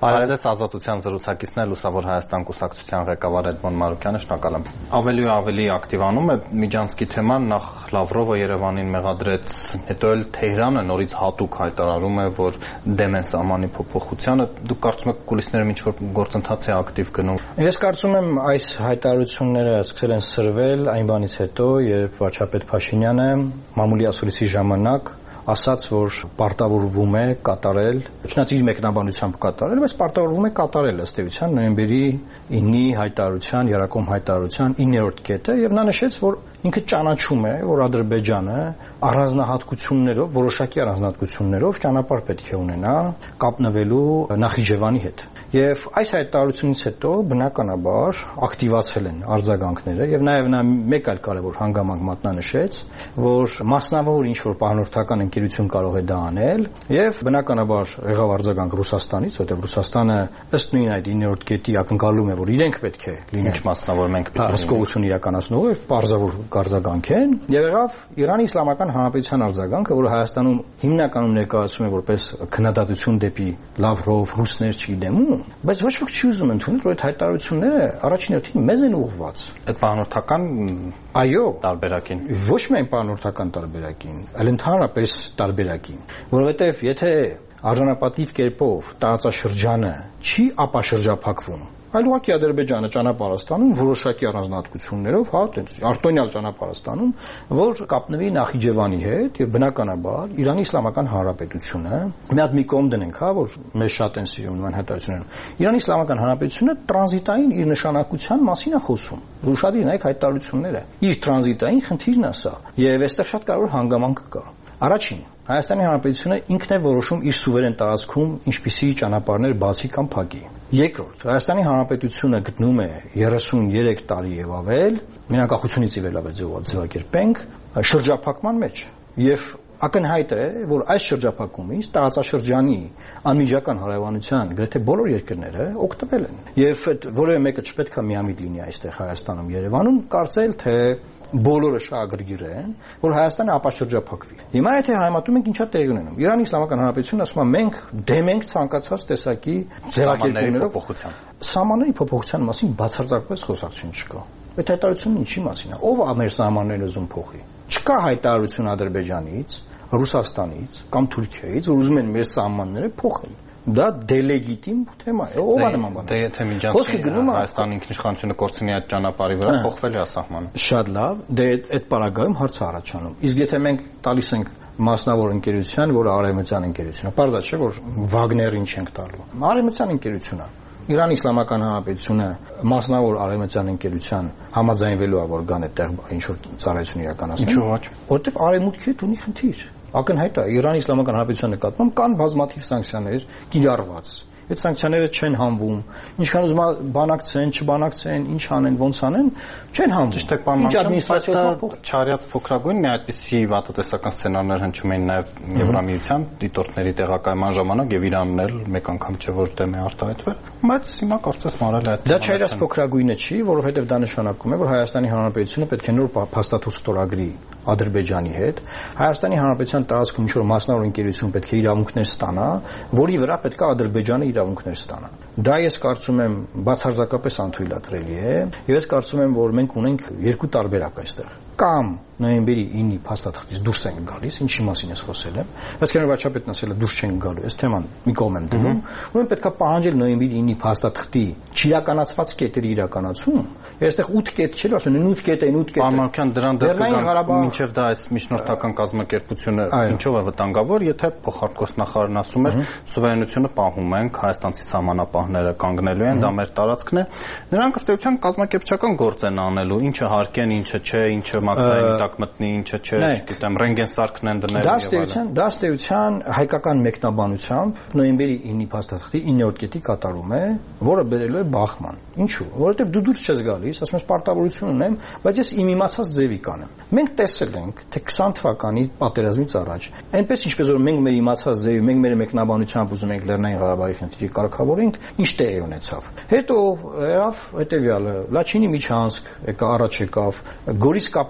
Այլևս ազատության զրուցակիցն է Լուսավոր Հայաստան կուսակցության ղեկավար Էդմոն Մանուկյանը, շնորհակալ եմ։ Ավելի ու ավելի ակտիվանում է Միջանցքի թեման, նախ Լավրովը Երևանին մեղադրեց, հետո էլ Թեհրանը նորից հատուկ հայտարարում է, որ դեմ են սահմանի փոփոխությանը։ Դուք կարծում եք կուլիսներում ինչ-որ գործընթաց է ակտիվ գնում։ Ես կարծում եմ այս հայտարարությունները սկսել են սրվել այն բանից հետո, երբ վարչապետ Փաշինյանը մամուլի ասուլիսի ժամանակ ասաց, որ պարտավորվում է կատարել, չնայած իր մեկնաբանությամբ կատարել, բայց պարտավորվում է կատարել ըստ էության նոյեմբերի 9-ի հայտարարության, Երակոմ հայտարարության 9-րդ կետը, եւ նա նշեց, որ ինքը ճանաչում է, որ Ադրբեջանը առանձնահատկություններով, որոշակի առանձնահատկություններով ճանապարհ պետք է ունենա կապնվելու Նախիջևանի հետ։ Եվ այս հայտարարությունից հետո բնականաբար ակտիվացել են արձագանքները եւ նաեւ նա մեկ այլ կարեւոր հանգամանք մատնանշեց, որ մասնավոր ինչ-որ պահանջական ընկերություն կարող է դա անել եւ բնականաբար եղավ արձագանք Ռուսաստանից, որտեղ Ռուսաստանը ըստ նույն այդ 9-րդ կետի ակնկալում է, որ իրենք պետք է լինեն մասնավոր մենք պետք է հսկողություն իրականացնող եւ պարզավոր արձագանք են եւ եղավ Իրանի Իսլամական Հանրապետության արձագանքը, որը Հայաստանում հիմնականում ներկայացում է որպես քննադատություն դեպի Լավրով, ռուսներ չգիտեմ ու, բայց ոչ ոք չի ուզում ընդունել, որ այդ հայտարարությունները առաջին հերթին մեզ են ուղղված։ Այդ բանորդական այո տարբերակին ոչ միայն բանորդական տարբերակին, այլ ընդհանրապես տարբերակին, որովհետեւ եթե արժանապատիվ կերպով տարածաշրջանը չի ապաշրջափակվում, այլ ուղղակի Ադրբեջանը ճանապարհ է ստանում որոշակի առանձնահատկություններով, հա, այտենց արտոնյալ ճանապարհ է ստանում, որ կապնվի Նախիջևանի հետ եւ բնականաբար Իրանի Իսլամական Հանրապետությունը մի կողմ դնենք, հա, որ մեզ շատ են սիրում նման հայտարարությունները։ Իրանի Իսլամական Հանրապետությունը տրանզիտային իր նշանակության մասին է խոսում։ Ուշադրի նայեք հայտարարությունները։ Իր տրանզիտային խնդիրն է սա եւ այստեղ շատ կարևոր հանգամանք կա։ Առաջին, Հայաստանի Հանրապետությունը ինքն է որոշում իր սուվերեն տարածքում ինչպիսի ճանապարհներ բացի կամ փակի։ Երկրորդ, Հայաստանի Հանրապետությունը գտնում է 33 տարի եւ ավել, միանկախությունից ի վեր լավ է ձևակերպենք, շրջափակման մեջ եւ ակնհայտ է, որ այս շրջափակումից տարածաշրջանի անմիջական հարևանության գրեթե բոլոր երկրները օգտվել են։ Եվ այդ որևէ մեկը չպետք է միամիտ լինի այստեղ Հայաստանում, Երևանում, կարծել թե բոլորը շահագրգիռ են, որ Հայաստանը ապաշրջափակվի։ Հիմա եթե համատում ենք ինչա տեղի ունենում։ Իրանի Իսլամական Հանրապետությունը ասում է մենք դեմ ենք ցանկացած տեսակի ձևակերպումներով փոփոխության։ Սահմանների փոփոխության մասին բացարձակապես խոսակցություն չկա։ Այդ հայտարարությունը ինչի մասին է։ Ով է մեր սահմանները ուզում փոխի։ Չկա հայտարարություն Ադրբեջանից, Ռուսաստանից կամ Թուրքիայից, որ ուզում են մեր սահմանները փոխել։ Դա դելեգիտիմ թեմա է։ Ով է նման բան։ Դե եթե Միջանցքի Հայաստանի ինքնիշխանությունը կորցնի այդ ճանապարհի վրա, փոխվել է սահմանը։ Շատ լավ, դե այդ պարագայում հարց է առաջանում։ Իսկ եթե մենք տալիս ենք մասնավոր ընկերության, որը արևմտյան ընկերություն է, բարձր չէ, որ Վագներին չենք տալու։ Արևմտյան ընկերություն է։ Իրանի Իսլամական Հանրապետությունը մասնավոր արևմտյան ընկերության համաձայնվելու է, որ գան այդտեղ ինչ-որ ծառայություն իրականացնեն։ Ինչու՞ ոչ։ Որտեվ արևմուտքի հետ ունի խնդիր։ Ակնհայտ է, Իրանի Իսլամական Հանրապետության նկատմամբ կան բազմաթիվ սանկցիաներ կիրառված։ Այդ սանկցիաները չեն հանվում։ Ինչքան ուզում բանակցեն, չբանակցեն, ինչ անեն, ոնց անեն, չեն հանվում։ Ճիշտ է, պարոն Մանուկյան, չարյաց փոքրագույն մի այդպիսի վատատեսական սցենարներ հնչում էին նաև Եվրամիության դիտորդների տեղակայման ժամանակ եւ Իրանն էլ մեկ անգամ չէ որ դեմ է արտահայտվել, բայց հիմա կարծես մարել է այդ։ Դա չարյաց փոքրագույնը չի, որովհետեւ դա նշանակում է, որ Հայաստանի Հանրապետությունը պետք է նոր փաստաթուղթ ստորագրի Ադրբեջանի հետ։ Հայաստանի Հանրապետության տարածքում ինչ-որ մասնավոր ընկերություն պետք է իրավունքներ ստանա, որի վրա պետք է Ադրբեջանը իրավունքներ ստանա։ Դա ես կարծում եմ բացարձակապես անթույլատրելի է, եւ ես կարծում եմ, որ մենք ունենք երկու տարբերակ այստեղ։ Կամ նոյեմբերի 9-ի փաստաթղթից դուրս ենք գալիս, ինչի մասին ես խոսել եմ, բայց քանի որ վարչապետն ասել է դուրս չենք գալու, այս թեման մի կողմ եմ դնում, ուրեմն պետք է պահանջել նոյեմբերի 9-ի փաստաթղթի չիրականացված կետերի իրականացում։ Եվ այստեղ 8 կետ չէ, ասում են 8 կետ են, 8 կետ։ Պարոն Մանուկյան, դրան դեպք մինչև դա այս միջնորդական կազմակերպությունը ինչով է վտանգավոր, եթե փոխարկոս նախարարն ասում է սուվերենությունը պահում ենք, հայաստանցի սահմանապահները կանգնելու են, դա մեր տարածքն է։ Նրանք ըստ էության կազմակերպչական գործ են անելու, ինչը հարկեն, ինչը չէ, ինչը մաքսային տակ մտնի, ինչը չէ, չգիտեմ, ռենտգեն սարքն են դնել եւ այլն։ Դա ըստ էության հայկական մեկնաբանությամբ նոյեմբերի 9-ի փաստաթղթի 9-րդ կետի կատարում է, որը բերելու է բախման։ Ինչու՞։ Որովհետեւ դու դուրս չես գալիս, ասում ես պարտավորություն ունեմ, բայց ես իմ իմացած ձևի կանեմ։ Մենք տեսել ենք, թե 20 թվականի պատերազմից առաջ, այնպես ինչպես որ մենք մեր իմացած ձևի, մենք մեր մեկնաբանությամբ ուզում ենք Լեռնային Ղարաբաղի խնդիրը կարգավորենք, ինչ տեղի ունեցավ։ Հետո եղավ հետեւյալը, Լաչինի միջանցք եկա առաջ եկավ, Գորիս կապ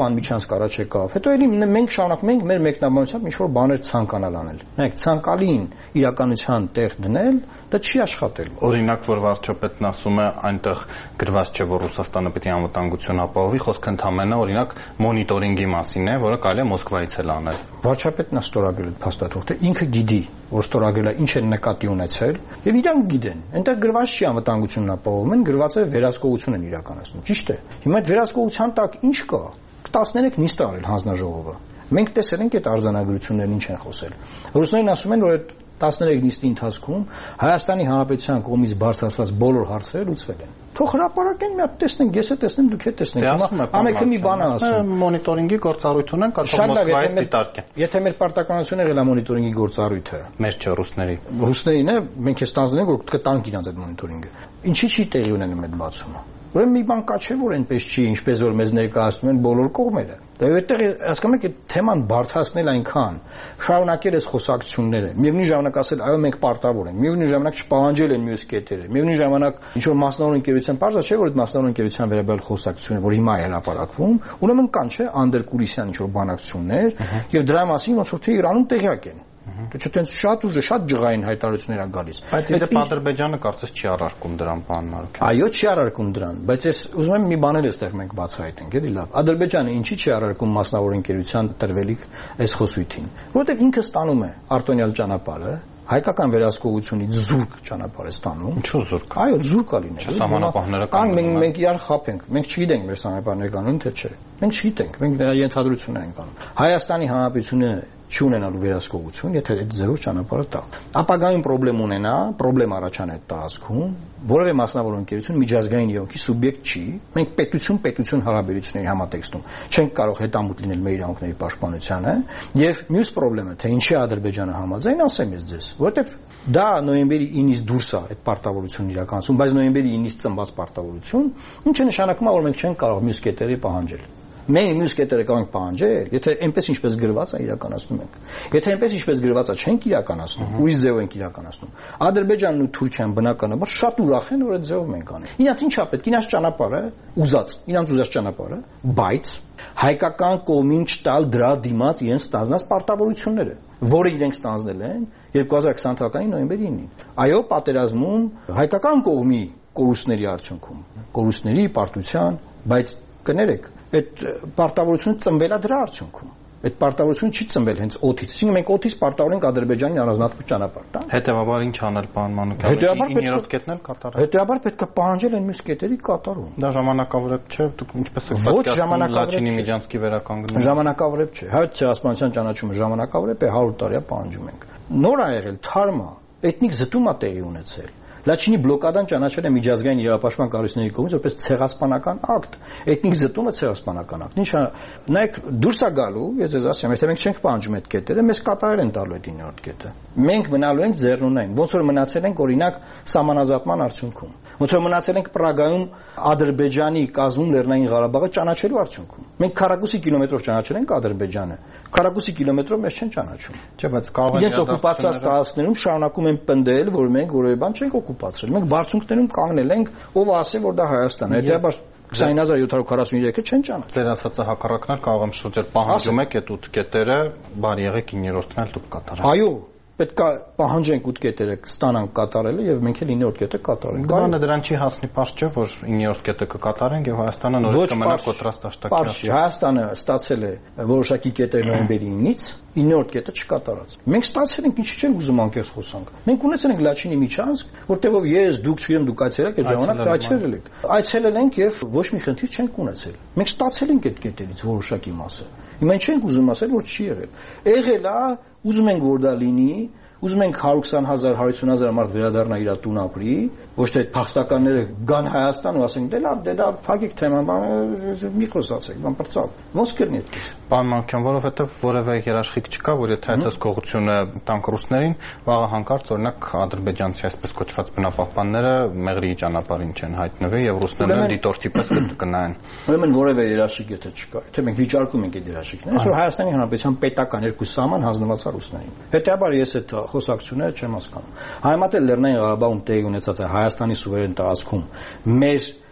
Պահպան միջանցք առաջ եկավ։ Հետո էլի մենք շարունակում ենք մեր մեկնաբանությամբ ինչ-որ բաներ ցանկանալ անել։ Մենք ցանկալին իրականության տեղ դնել, դա չի աշխատելու։ Օրինակ, որ վարչապետն ասում է, այնտեղ գրված չէ, որ Ռուսաստանը պետք է անվտանգություն ապահովի, խոսքը ընդհանրապես օրինակ մոնիտորինգի մասին է, որը կարելի է Մոսկվայից էլ անել։ Վարչապետն է ստորագրել փաստաթուղթը, ինքը գիտի, որ ստորագրել է, ինչ են նկատի ունեցել, եւ իրանք գիտեն։ Այնտեղ գրված չի անվտանգությունն ապահովում են, գրված է վերահսկողություն են իրականացնում։ Ճիշտ է։ Հիմա այդ վերահսկողության տակ ինչ կա։ 13 նիստ արել հանձնաժողովը։ Մենք տեսել ենք այդ արձանագրություններն ինչ են խոսել։ Ռուսներն ասում են, որ այդ 13 նիստի ընթացքում Հայաստանի Հանրապետության կողմից բարձրացված բոլոր հարցերը լուծվել են։ Թող հրապարակեն, մի հատ տեսնենք, ես է տեսնեմ, դուք եք տեսնենք։ Ամենքը մի բան է ասում։ Մոնիտորինգի գործառույթ ունեն, կարող Մոսկվայից դիտարկեն։ Եթե մեր պարտականությունը եղել է մոնիտորինգի գործառույթը, մեր չէ ռուսների։ Ռուսներին է, մենք էս տանձնենք, որ կտանք իրանց այդ մոնիտորինգը։ Ինչի՞ չի տեղի ունենում այդ բացումը։ Ուրեմն մի բան կա չէ, որ այնպես չի, ինչպես որ մեզ ներկայացնում են բոլոր կողմերը։ Դա այդտեղ հասկանում եք, այդ թեման բարդացնել այնքան, շարունակել այս խոսակցությունները, միևնույն ժամանակ ասել, այո, մենք պարտավոր ենք, միևնույն ժամանակ չպահանջել են մյուս կետերը, միևնույն ժամանակ ինչ որ մասնավոր ընկերության բարձր չէ, որ այդ մասնավոր ընկերության վերաբերյալ խոսակցությունը, որ հիմա է հրապարակվում, ուրեմն կան չէ անդերկուրիսյան ինչ որ բանակցություններ, եւ դրա մասին ոնց որ թե Իրանում տեղյակ են։ Դե չտենց շատ ուժը շատ ջղային հայտարարություններ ա գալիս։ Բայց իդեպ Ադրբեջանը կարծես չի առարկում դրան, պարոն Մարուկյան։ Այո, չի առարկում դրան, բայց ես ուզում եմ մի բաներ էստեղ մենք բացահայտենք, էլի լավ։ Ադրբեջանը ինչի՞ չի առարկում մասնավոր ընկերության տրվելիք այս խոսույթին, որովհետև ինքը ստանում է արտոնյալ ճանապարհը, հայկական վերահսկողությունից զուրկ ճանապարհ է ստանում։ Ինչու զուրկ։ Այո, զուրկ ա լինել։ Սահմանապահները կան, մենք իրար խափենք, մենք չգիտենք մեր սահմանապահները կանոն թե չէ։ Մենք չգիտենք, մենք ենթադրություններ ենք անում։ Հայաստանի Հանրապետությունը չունենալու վերահսկողություն, եթե այդ ձևով ճանապարհը տա։ Ապագայում պրոբլեմ առաջանա այդ տարածքում, որևէ մասնավոր ընկերություն միջազգային իրավունքի սուբյեկտ չի։ Մենք պետություն հարաբերությունների համատեքստում չենք կարող հետամուտ լինել մեր իրավունքների պաշտպանությանը, եւ մյուս պրոբլեմը, թե ինչի Ադրբեջանը համաձայն, ասեմ ես ձեզ, որովհետեւ դա նոյեմբերի 9-ից դուրս է այդ պարտավորությունն իրականացում, բայց նոյեմբերի 9-ից ծնված պարտավորություն, ինչը նշանակում է, որ մենք չենք կարող մյուս կետերի պահանջել։ Մենք մյուս կետերը կարող ենք պահանջել, եթե այնպես ինչպես գրված է իրականացնում ենք։ Եթե այնպես ինչպես գրված է չենք իրականացնում, ուրիշ ձև ենք իրականացնում։ Ադրբեջանն ու Թուրքիան բնականաբար շատ ուրախ են, որ այդ ձևով մենք անենք։ Իրանց ինչա պետք, իրանց ճանապարհը իրանց ուզած ճանապարհը, բայց հայկական կողմին չտալ դրա դիմաց իրենց ստանձնած պարտավորությունները, որը իրենք ստանձնել են 2020 թվականի նոյեմբերի 9-ին։ Այո, պատերազմում հայկական կողմի կորուստների արդյունքում, կորուստների պարտության, բայց կներեք այդ պարտավորությունը ծնվել է դրա արդյունքում։ Այդ պարտավորությունը չի ծնվել հենց օդից։ Այսինքն մենք օդից պարտավոր ենք Ադրբեջանին առանձնատվող ճանապարհ տալ։ Հետևաբար ինչ անել, պարոն Մանուկյան։ Հետևաբար կետն էլ կատարել։ Հետևաբար պետք է պահանջել են մյուս կետերի կատարում։ Դա ժամանակավորեք չէ, դուք ինչպես եք պատկերացնում Լաչինի Միջանցքի վերականգնումը։ Ժամանակավորեք չէ։ Հայոց ցեղասպանության ճանաչումը ժամանակավորեք է 100 տարի է պահանջում ենք։ Նոր ա եղել, թարմ է, էթնիկ զտում է տեղի ունեցել։ Լաչինի բլոկադան ճանաչել է միջազգային իրավապաշտպան կառույցների կողմից որպես ցեղասպանական ակտ։ Էթնիկ զտումը ցեղասպանական ակտ։ Ինչա, նայեք, դուրս է գալու, ես ձեզ ասեմ, եթե մենք չենք պահանջում այդ կետերը, մեզ կատարել են տալու այդ 9-րդ կետը։ Մենք մնալու ենք ձեռնունայն, ոնց որ մնացել ենք օրինակ սահմանազատման արդյունքում։ Ոնց որ մնացել ենք Պրագայում Ադրբեջանի կազմում Լեռնային Ղարաբաղը ճանաչելու արդյունքում։ Մենք քառակուսի կիլոմետրով ճանաչել ենք Ադրբեջանը, քառակուսի կիլոմետրով մեզ չեն ճանաչում։ Չէ, բայց կարող է իրենց օկուպացիաց տարածքներում շարունակում են պնդել, որ մենք որևէ բան չենք օկուպացրել։ Մենք բարձունքներում կանգնել ենք, ով ասել, որ դա Հայաստանն է։ Հետեւաբար 20743-ը չեն ճանաչում։ Ձեր ասածը հակառակն կարող եմ շրջել, պահանջում եք այդ 8 կետերը, բարի եղեք 9-րդն էլ դուք կատարեք։ Այո, պետք է պահանջենք 8 կետերը ստանանք կատարելը եւ մենք էլ 9-րդ կետը կատարենք։ Բանը դրան չի հասնի, պարզ չէ, որ 9-րդ կետը կկատարենք եւ Հայաստանը նորից կմնա կոտրած դաշտակի։ Պարզ չի, Հայաստանը ստացել է որոշակի կետեր նոյեմբերի 9-ից, 9-րդ կետը չկատարած։ Մենք ստացել ենք, ինչի՞ չենք ուզում անկեղծ խոսանք։ Մենք ունեցել ենք Լաչինի միջանցք, որտեղով ես, դուք չգիտեմ, դուք այցելեք այդ ժամանակ այցելել եք։ Այցելել ենք եւ ոչ մի խնդիր չենք ունեցել։ Մենք ստացել ենք այդ կետերից որոշակի մասը։ Հիմա չենք ուզում ասել, որ չի եղել։ Եղել է, ուզում ենք որ դա լինի, ուզում ենք 120,000, 150,000 մարդ վերադառնա իր տուն ապրի, ոչ թե փախստականները գան Հայաստան ու ասենք դե դա փակեք թեման, մի խոսացեք, բան բրծավ։ Ոնց կլինի այդպես։ Պարոն Մանուկյան, որովհետև որևէ երաշխիք չկա, որ եթե այդ հսկողությունը տանք ռուսներին, վաղը հանկարծ օրինակ ադրբեջանցի այսպես կոչված բնապահպանները մեղրի ճանապարհին չեն հայտնվի եւ ռուսները դիտորդի պես կնայեն։ Ուրեմն որևէ երաշխիք եթե չկա, եթե մենք վիճարկում ենք այդ երաշխիքները, այսօր Հայաստանի Հանրապետության պետական երկու սահման հանձնված է ռուսներին։ Հետեւաբար ես այդ խոսակցությունները չեմ հասկանում։ Համեմատել Լեռնային Ղարաբաղում տեղի ունեցած է Հայաստանի սուվերեն տարածքում մեր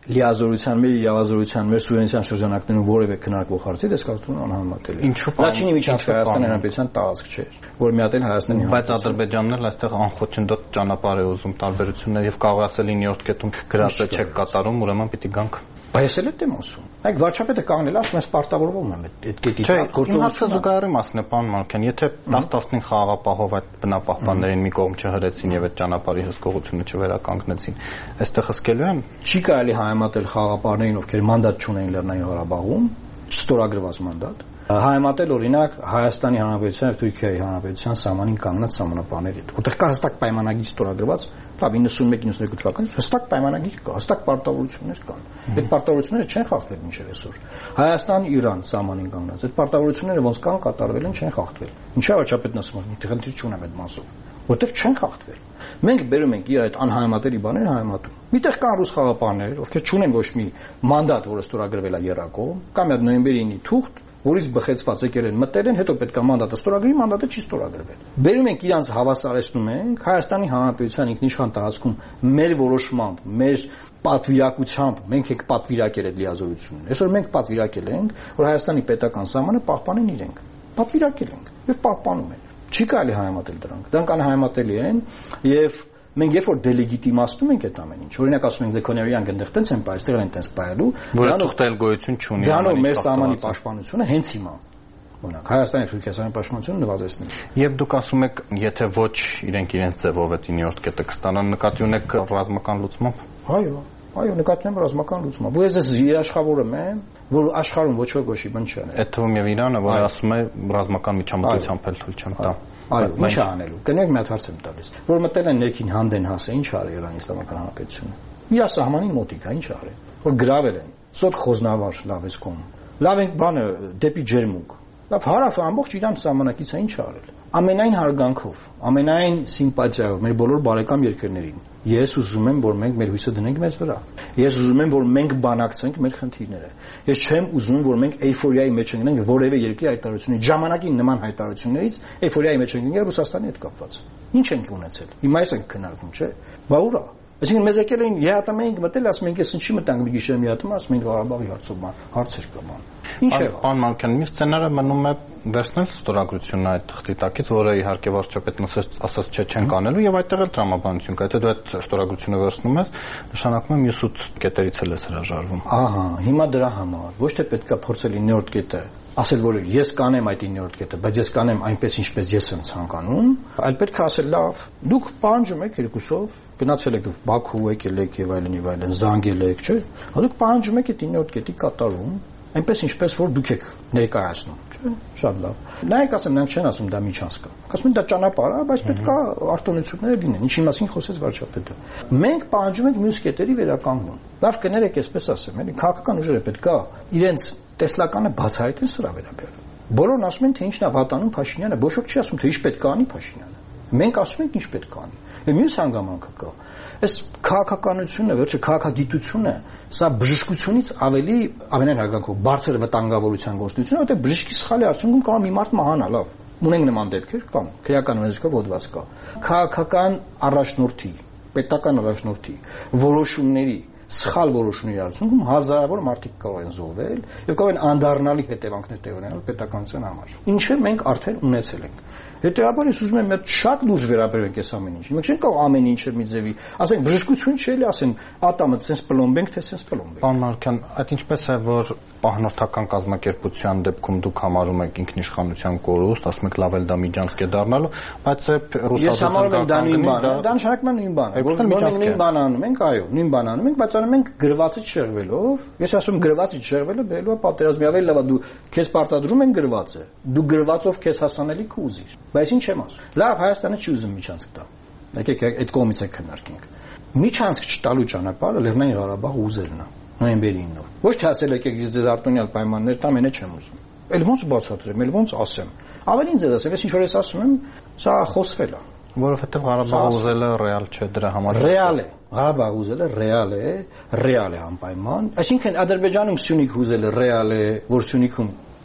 լիազորության մեր իրավազորության մեր սուվերենության շրջանակներում որևէ քննարկվող հարցի դες կարծում եմ անհամատելի է։ Լաչինի միջանցքը Հայաստանի Հանրապետության տարածք չէ, որ մի հատ էլ Հայաստանի բայց Ադրբեջանն էլ այստեղ անխոչնդոտ ճանապարհ է ուզում տարբերություններ եւ կարող ասել 9-րդ կետում գրածը չեք կատարում, ուրեմն պիտի գանք։ Բայց էլ եմ ասում։ Այդ վարչապետը կանգնել է, ասում է պարտավորվում եմ այդ կետի գործողությունը զուգահեռի մասն է, պարոն Մանուկյան, եթե 10-15 խաղաղապահով այդ բնապահպաններին մի կողմ չհրեցին եւ այդ ճանապարհի հսկողությունը չվերականգնեցին, այստեղ հսկելու են։ Չի կարելի հայմատել խաղաղապահներին, ովքեր մանդատ չունեն Լեռնային Ղարաբաղում, ստորագրված մանդատ։ Հայմատել օրինակ Հայաստանի Հանրապետության եւ Թուրքիայի Հանրապետության սահմանին կանգնած սահմանապահների հետ, որտեղ կա հստակ պայմանագիր ստորագրված, լավ 91-92 թվականից հստակ պայմանագիր կա, հստակ պարտավորություններ կան։ Այդ պարտավորությունները չեն խախտվել մինչև այսօր։ Հայաստան-Իրան սահմանին կանգնած այդ պարտավորությունները ոնց կան կատարվել են, չեն խախտվել։ Ինչա վարչապետն ասում է, մի խնդիր չունեմ այդ մասով, որտեղ չեն խախտվել։ Մենք բերում ենք իր այդ անհայմատելի բաները հայմատում։ Միտեղ կան ռուս խաղապահներ, ովքեր չունեն ոչ մի մանդատ, որը ստորագրվել է երակոմ, կամ այդ նոյեմբերի 9-ի թուղթ, որից բխեցված եկել են մտել են, հետո պետք է մանդատը ստորագրի, մանդատը չի ստորագրվել։ Բերում ենք իրանց հավասարեցնում ենք Հայաստանի Հանրապետության ինքնիշխան տարածքում մեր որոշմամբ, մեր պատվիրակությամբ մենք ենք պատվիրակել այդ լիազորությունները։ Այսօր մենք պատվիրակել ենք, որ Հայաստանի պետական սահմանը պահպանեն իրենք։ Պատվիրակել ենք եւ պահպանում են։ Չի կարելի հայմատել դրանք։ Դրանք անհայմատելի են եւ մենք երբ որ դելեգիտիմացնում ենք այդ ամեն ինչ, օրինակ ասում ենք դեկոներյան գնդեղ տենց են բայ, այստեղ են տենց բայելու, դրանով էլ գոյություն չունի։ Դրանով մեր սահմանի պաշտպանությունը հենց հիմա օրինակ Հայաստանի Թուրքիայի պաշտպանությունը նվազեցնում է։ Եվ դուք ասում եք, եթե ոչ իրենք իրենց ձևով այդ 9-րդ կետը կստանան, նկատի ունեք ռազմական լուծմամբ։ Այո, նկատի ունեմ ռազմական լուծմամբ։ Ու ես երաշխավորում եմ, որ աշխարհում ոչ ոքի բան չան։ Այդ թվում եւ Իրանը, որ ասում է ռազմական միջամտությամբ էլ թույլ չեմ տա։ Այո, ինչ է անելու։ Կնեք մի հատ հարց եմ տալիս։ Որ մտել են ներքին հանդեն հասը, ինչ արի Իրանի Իսլամական Հանրապետությունը։ Իր սահմանին մոտիկ է, ինչ արի։ Որ գրավել են, սոտ խոզնավար լավ էս կողմ։ Լավ են բանը դեպի ջերմուկ։ Լավ հարավը ամբողջ Իրան սահմանակից է ինչ արել։ Ամենայն հարգանքով, ամենայն սիմպաթիայով մեր բոլոր բարեկամ երկրներին ես ուզում եմ, որ մենք մեր հույսը դնենք մեզ վրա։ Ես ուզում եմ, որ մենք բանակցենք մեր խնդիրները։ Ես չեմ ուզում, որ մենք էյֆորիայի մեջ ընկնենք որևէ երկրի հայտարարությունների ժամանակի նման հայտարարություններից էյֆորիայի մեջ ընկնենք Ռուսաստանի հետ կապված։ Ինչ ենք ունեցել։ Հիմա այս ենք քննարկում, չէ՞։ Բա ուրա։ Այսինքն մեզ եկել են ԵԱՏՄ ենք մտել, ասում ենք, ես ինչի մտանք մի գիշեր ԵԱՏՄ, ասում ենք Ղարաբաղի հարցով հարցեր կան։ Ինչ է։ Պարոն Մանուկյան, մյուս սցենարը մնում է վերցնել ստորագրությունը այդ թղթի տակից, որը իհարկե վարչապետն ասաց չէ, չեն կանելու եւ այդտեղ էլ տրամաբանություն կա։ Եթե դու այդ ստորագրությունը վերցնում ես, նշանակում է մյուս 8 կետերից էլ ես հրաժարվում։ Ահա, հիմա դրա համար ոչ թե պետքա փորձել 9-րդ կետը ասել, որ ես կանեմ այդ 9-րդ կետը, բայց ես կանեմ այնպես ինչպես ես եմ ցանկանում, այլ պետք է ասել լավ, դուք պահանջում եք երկուսով, գնացել եք Բաքու, եկել եք եւ այլն, զանգել եք, չէ՞։ Դուք պահանջում եք այդ 9-րդ կետի կատարում, այնպես ինչպես որ դուք եք ներկայացնում, չէ՞։ Շատ լավ։ Նայեք, ասեմ, նրանք չեն ասում դա միջանցք է։ Ասում են դա ճանապարհ է, բայց պետք է արտոնությունները լինեն, ինչի մասին խոսեց վարչապետը։ Մենք պահանջում ենք մյուս կետերի վերականգնում։ Լավ կներեք, այսպես ասեմ, էլի քաղաքական ուժերը պետք է իրենց տեսլականը բացահայտեն սրա վերաբերյալ։ Բոլորն ասում են, թե ինչն է վատանում Փաշինյանը, ոչ ոք չի ասում, թե ինչ պետք է անի Փաշինյանը։ Մենք ասում ենք ինչ պետք է անի։ Մյուս հանգամանքը կա։ Այս քաղաքականությունը, վերջը քաղաքագիտությունը, սա բժշկությունից ավելի ամենայն հարգանքով բարձր վտանգավորության գործունեություն է, որտեղ բժշկի սխալի արդյունքում կարող մի մարդ մահանա, լավ։ Ունենք նման դեպքեր կամ քրեական ունեցքով հոդված կա։ Քաղաքական առաջնորդի, պետական առաջնորդի որոշումների սխալ որոշումների արդյունքում հազարավոր մարդիկ կարող են զոհվել եւ կարող են անդառնալի հետևանքներ տեղ ունենալ պետականության համար։ Ինչը մենք արդեն ունեցել ենք։ Հետեւաբար ես ուզում եմ այդ շատ լուրջ վերաբերենք այս ամեն ինչին։ Մենք չենք կարող ամեն ինչը մի ձևի, ասենք բժշկություն չէ՞ էլի, ասեն ատամը ցենց պլոմբենք, թե ցենց պլոմբենք։ Պարոն Մանուկյան, այդ ինչպես է, որ պահնորդական կազմակերպության դեպքում դուք համարում եք ինքնիշխանության կորուստ, ասում եք լավ էլ դա միջանցք է դառնալու, բայց ես համարում եմ դա նույն բանը, դա նշանակում է նույն բանը, որ նույն բան անում ենք, այո, նույն բան անում ենք, բայց անում ենք գրվածից շեղվելով։ Ես ասում գրվածից շեղվելը բերելու է պատերազմի ավելի լավ, դու քեզ պարտադրում են գրվածը, դու գրվածով քեզ հասանելի կուզիր։ Բայց ինչ եմ ասում։ Լավ, Հայաստանը չի ուզում միջանցք տա։ Եկեք այդ կողմից է քննարկենք։ Միջանցք չտալու ճանապարհը Լեռնային Ղարաբաղը ուզելն է, նոյեմբերի 9-ով։ Ոչ թե ասել եկեք ես ձեզ արտոնյալ պայմաններ տամ, այնը չեմ ուզում։ Էլ ոնց բացատրեմ, էլ ոնց ասեմ։ Ավելին ձեզ ասեմ, ես ինչ որ ես ասում եմ, սա խոսվել է։ Որովհետև Ղարաբաղը ուզելը ռեալ չէ դրա համար։ Ռեալ է։ Ղարաբաղը ուզելը ռեալ է անպայման։ Այսինքն Ադրբեջանում Սյունիք ուզելը ռեալ է, որ Սյունիքում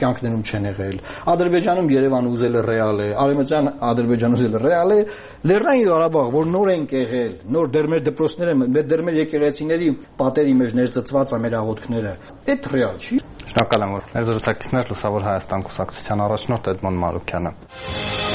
կյանքներում չեն եղել։ Ադրբեջանում Երևանը ուզել է ռեալ է, Արևմտյան Ադրբեջանը ուզել է ռեալ է, Լեռնային Ղարաբաղ, որ նոր են կեղել, նոր դեռ մեր դպրոցները, դեռ մեր եկեղեցիների պատերի մեջ ներծծված է մեր աղոթքները։ Այդ ռեալ չի։ Շնորհակալ եմ, որ մեր զրուցակիցներ Լուսավոր Հայաստան կուսակցության առաջնորդ Էդմոն Մանուկյանը։